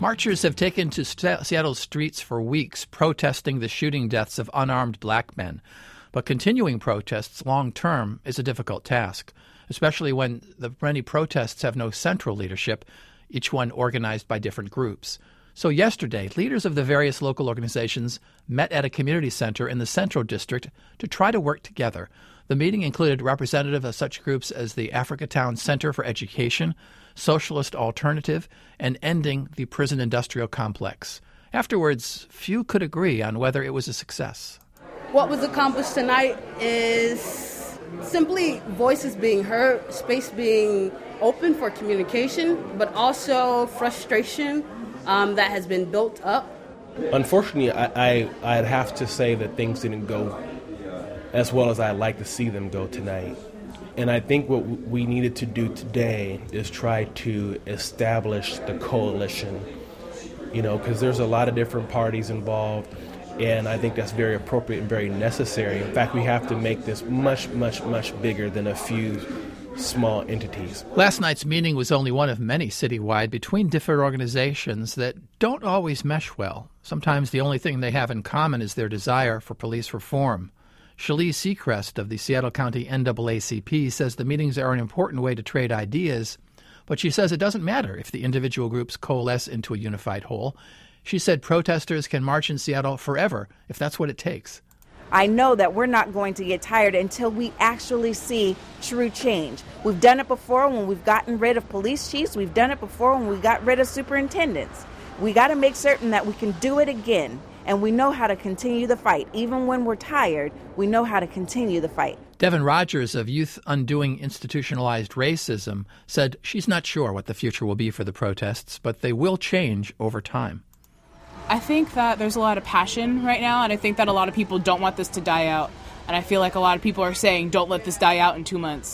Marchers have taken to Seattle's streets for weeks protesting the shooting deaths of unarmed black men. But continuing protests long-term is a difficult task, especially when the many protests have no central leadership, each one organized by different groups. So yesterday, leaders of the various local organizations met at a community center in the Central District to try to work together. The meeting included representatives of such groups as the Africatown Center for Education, Socialist Alternative, and Ending the Prison Industrial Complex. Afterwards, few could agree on whether it was a success. What was accomplished tonight is simply voices being heard, space being open for communication, but also frustration that has been built up. Unfortunately, I'd have to say that things didn't go as well as I'd like to see them go tonight. And I think what we needed to do today is try to establish the coalition, because there's a lot of different parties involved, and I think that's very appropriate and very necessary. In fact, we have to make this much, much, much bigger than a few small entities. Last night's meeting was only one of many citywide between different organizations that don't always mesh well. Sometimes the only thing they have in common is their desire for police reform. Shaleigh Seacrest of the Seattle County NAACP says the meetings are an important way to trade ideas, but she says it doesn't matter if the individual groups coalesce into a unified whole. She said protesters can march in Seattle forever if that's what it takes. I know that we're not going to get tired until we actually see true change. We've done it before when we've gotten rid of police chiefs. We've done it before when we got rid of superintendents. We got to make certain that we can do it again. And we know how to continue the fight. Even when we're tired, we know how to continue the fight. Devin Rogers of Youth Undoing Institutionalized Racism said she's not sure what the future will be for the protests, but they will change over time. I think that there's a lot of passion right now, and I think that a lot of people don't want this to die out. And I feel like a lot of people are saying, don't let this die out in 2 months.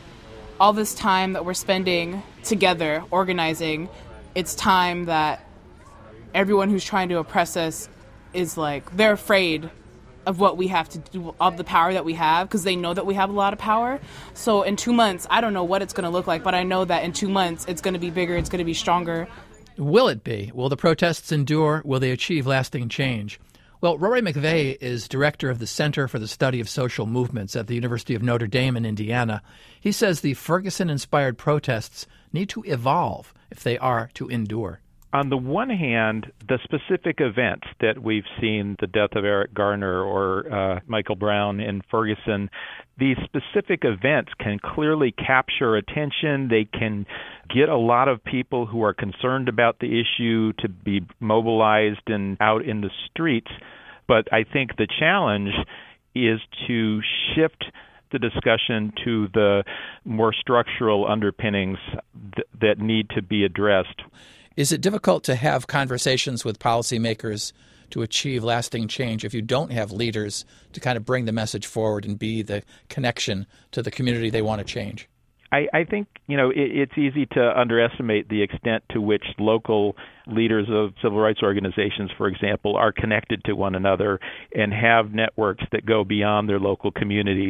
All this time that we're spending together, organizing, it's time that everyone who's trying to oppress us is like, they're afraid of what we have to do, of the power that we have, because they know that we have a lot of power. So in 2 months, I don't know what it's going to look like, but I know that in 2 months, it's going to be bigger, it's going to be stronger. Will it be? Will the protests endure? Will they achieve lasting change? Well, Rory McVeigh is director of the Center for the Study of Social Movements at the University of Notre Dame in Indiana. He says the Ferguson-inspired protests need to evolve if they are to endure. On the one hand, the specific events that we've seen, the death of Eric Garner or Michael Brown in Ferguson, these specific events can clearly capture attention. They can get a lot of people who are concerned about the issue to be mobilized and out in the streets. But I think the challenge is to shift the discussion to the more structural underpinnings that need to be addressed. Is it difficult to have conversations with policymakers to achieve lasting change if you don't have leaders to kind of bring the message forward and be the connection to the community they want to change? I think, it's easy to underestimate the extent to which local leaders of civil rights organizations, for example, are connected to one another and have networks that go beyond their local communities.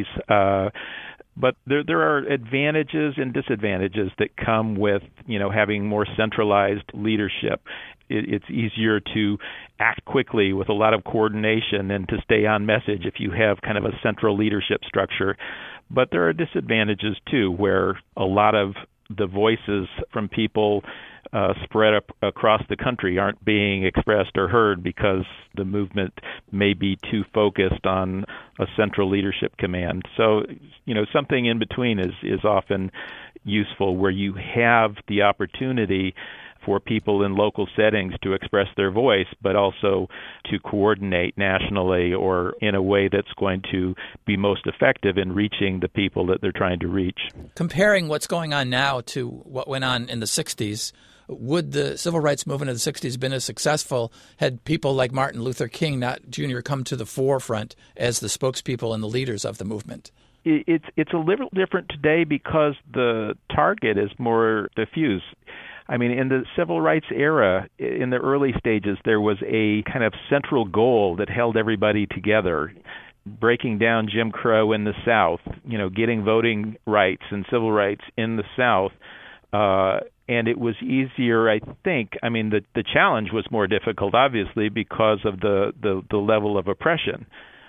But there are advantages and disadvantages that come with, having more centralized leadership. It's easier to act quickly with a lot of coordination and to stay on message if you have kind of a central leadership structure. But there are disadvantages, too, where a lot of the voices from people spread up across the country aren't being expressed or heard because the movement may be too focused on a central leadership command. So, something in between is often useful, where you have the opportunity for people in local settings to express their voice, but also to coordinate nationally or in a way that's going to be most effective in reaching the people that they're trying to reach. Comparing what's going on now to what went on in the 60s, would the civil rights movement of the 60s been as successful had people like Martin Luther King Jr. come to the forefront as the spokespeople and the leaders of the movement? It's a little different today because the target is more diffuse. I mean, in the civil rights era, in the early stages, there was a kind of central goal that held everybody together, breaking down Jim Crow in the South, getting voting rights and civil rights in the South, And it was easier, I think. I mean, the challenge was more difficult, obviously, because of the level of oppression.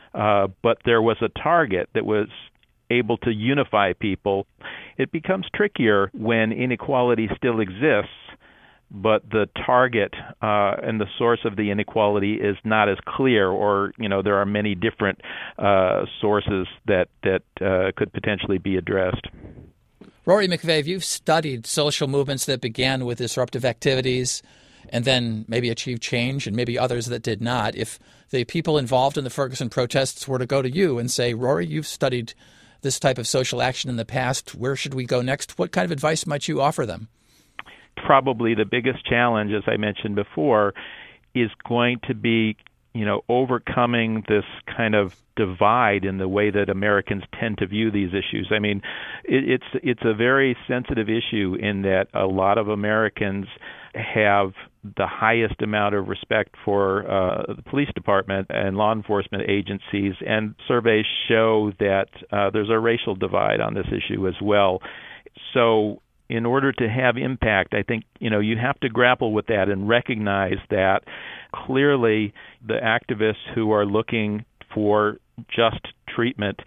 But there was a target that was able to unify people. It becomes trickier when inequality still exists, but the target and the source of the inequality is not as clear, or there are many different sources that could potentially be addressed. Rory McVey, you've studied social movements that began with disruptive activities and then maybe achieved change, and maybe others that did not. If the people involved in the Ferguson protests were to go to you and say, Rory, you've studied this type of social action in the past, where should we go next? What kind of advice might you offer them? Probably the biggest challenge, as I mentioned before, is going to be, overcoming this kind of divide in the way that Americans tend to view these issues. I mean, it's a very sensitive issue in that a lot of Americans have the highest amount of respect for the police department and law enforcement agencies, and surveys show that there's a racial divide on this issue as well. So in order to have impact, I think, you have to grapple with that and recognize that clearly the activists who are looking for just treatment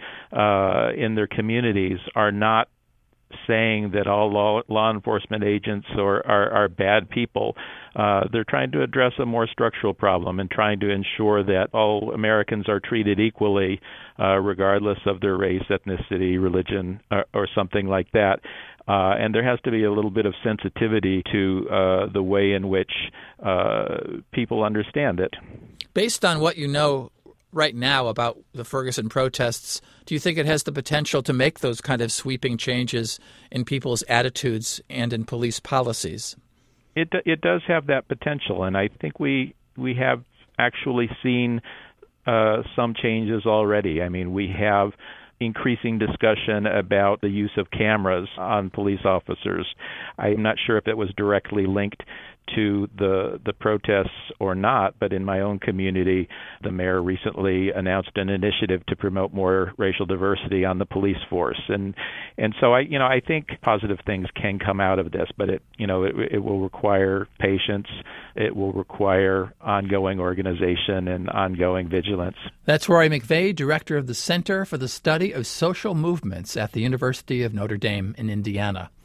in their communities are not saying that all law enforcement agents are bad people. They're trying to address a more structural problem and trying to ensure that all Americans are treated equally, regardless of their race, ethnicity, religion, or something like that. And there has to be a little bit of sensitivity to the way in which people understand it. Based on what you know right now about the Ferguson protests, do you think it has the potential to make those kind of sweeping changes in people's attitudes and in police policies? It does have that potential, and I think we have actually seen some changes already. I mean, we have increasing discussion about the use of cameras on police officers. I'm not sure if it was directly linked to the protests or not, but in my own community, the mayor recently announced an initiative to promote more racial diversity on the police force, and so I think positive things can come out of this, but it will require patience, it will require ongoing organization and ongoing vigilance. That's Rory McVey, director of the Center for the Study of Social Movements at the University of Notre Dame in Indiana.